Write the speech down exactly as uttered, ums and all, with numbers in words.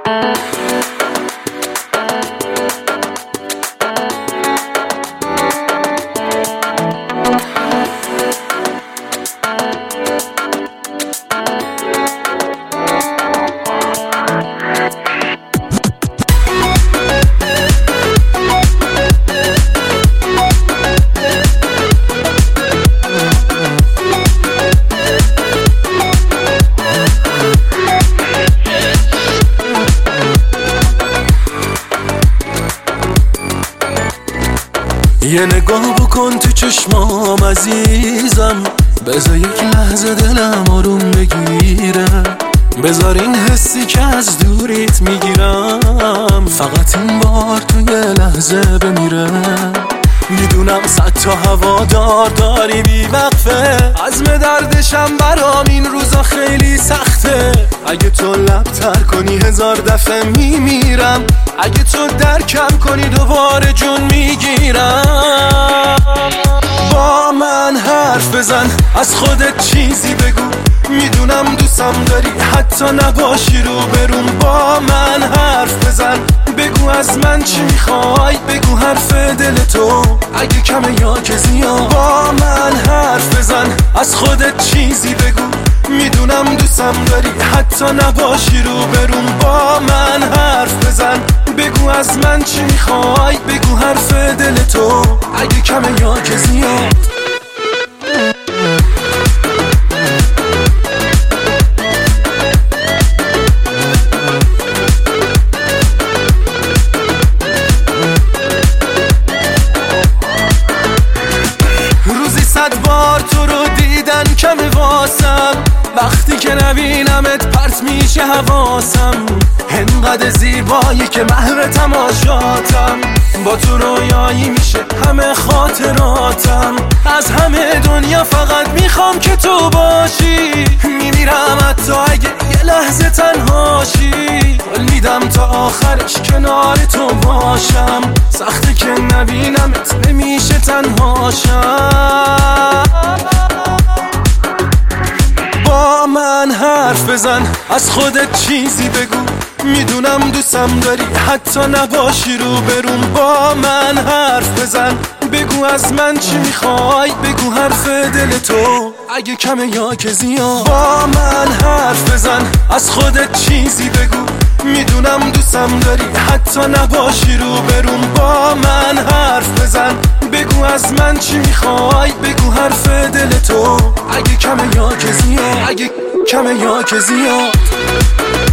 یه نگاه بکن تو چشمام عزیزم، بذار یک لحظه دلم آروم بگیره، بذار این حسی که از دوریت میگیرم فقط این بار تو یه لحظه بمیره. میدونم صد تا هوادار داری بی وقفه، عزم دردشم برام این روزا خیلی سخته. اگه تو لب تر کنی هزار دفعه میمیرم، اگه تو درکم کنی دوباره جون میگیرم. با من حرف بزن، از خودت چیزی بگو، میدونم دوستم داری حتی نباشی رو برون. با من حرف بزن، بگو از من چی میخوای، بگو حرف دل تو اگه کمه یا که زیاد. با من حرف بزن، از خودت چیزی بگو، میدونم دوستم داری حتی نباشی رو برون. با من حرف بزن، بگو از من چی میخوای، بگو حرف دل تو اگه کمه یا که زیاد. صد بار تو رو دیدن کمه واسم، وقتی که نبینمت پرت میشه حواسم. انقدر زیبایی که محو تماشاتم، با تو رویایی میشه همه خاطراتم. از همه دنیا فقط میخوام که تو باشی، میمیرم حتی اگه یه لحظه تنهاشی. قول میدم تا آخرش کنار تو باشم، سخته که نبینمت نمیشه تنهاشم. با من حرف بزن، از خودت چیزی بگو، میدونم دوستم داری حتی نباشی رو برون. با من حرف بزن، بگو از من چی میخوای، بگو حرف دل تو اگه کمه یا که زیاد. با من حرف بزن، از خودت چیزی بگو، میدونم دوستم داری حتی نباشی رو برون. با من حرف بزن، بگو از من چی میخوای، بگو حرف دل تو اگه کمه یا که زیاد، اگه کمه یا که زیاد.